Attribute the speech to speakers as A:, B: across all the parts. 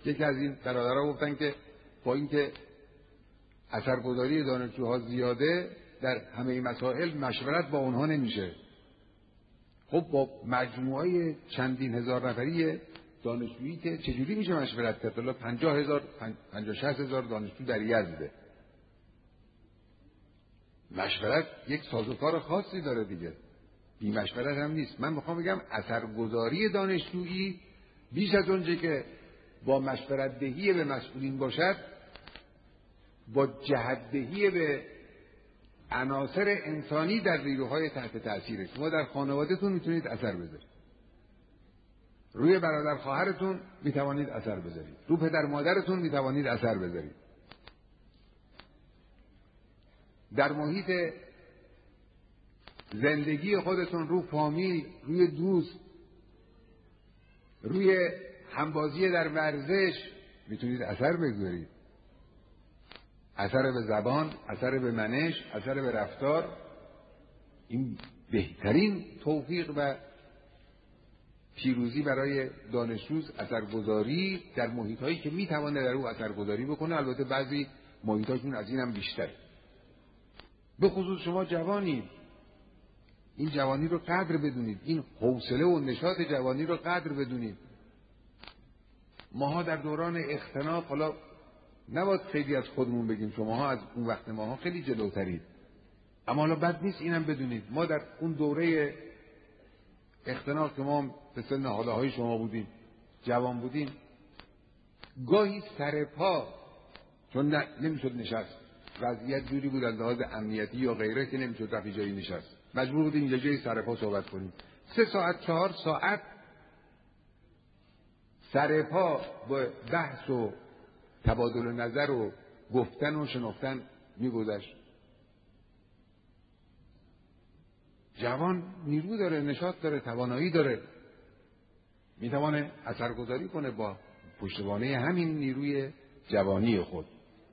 A: یکی از این برادرها گفتن که با اینکه اثرگذاری دانشجوها زیاده در همه مسائل مشورت با اونها نمیشه. خب با مجموعه چندین هزار نفری دانشجویی که چجوری میشه مشورت کرد؟ حالا 50,000 50-60,000 دانشجو در یزده. مشورت یک سازوکار خاصی داره دیگه، بی مشورت هم نیست. من میخوام بگم اثرگذاری دانشجویی بیش از اونچه که با مشورت دهی به مسئولین باشد، با جهت دهی به عناصر انسانی در نیروهای تحت تأثیر شما در خانوادهتون میتونید اثر بذارید، روی برادر خواهرتون میتوانید اثر بذارید، رو پدر مادرتون میتوانید اثر بذارید، در محیط زندگی خودتون، رو فامیل، روی دوست، روی همبازی در ورزش میتونید اثر بگذارید. اثر به زبان، اثر به منش، اثر به رفتار. این بهترین توفیق و پیروزی برای دانشجوست، اثرگذاری در محیط‌هایی که میتونه در او اثرگذاری بکنه. البته بعضی محیط‌هاشون از اینم بیشتره. به خصوص شما جوانی، این جوانی رو قدر بدونید، این حوصله و نشاط جوانی رو قدر بدونید. ماها در دوران اختناق، حالا نباید خیلی از خودمون بگیم، شماها از اون وقت ماها خیلی جلوترید، اما حالا بد نیست اینم بدونید ما در اون دوره اختناق که ما به سن حاله های شما بودیم، جوان بودیم، گاهی سر پا، چون نمیشد نشست، وضعیت جوری بود از لحاظ امنیتی یا غیره که نمیشد رفت جایی نشست، مجبور بودیم یه جایی سر پا صحبت کنیم. 3 ساعت 4 ساعت سر پا با بحث و تبادل نظر و گفتن و شنفتن میگذشت. جوان نیرو داره، نشاط داره، توانایی داره، میتونه اثرگذاری کنه با پشتوانه همین نیروی جوانی خود.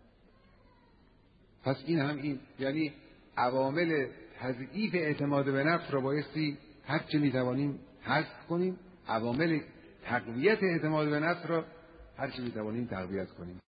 A: پس این یعنی عوامل تضعیف اعتماد به نفس را بایستی هرچه میتوانیم حذف کنیم، عوامل تقویت اعتماد به نفس را هرچه میتوانیم تقویت کنیم.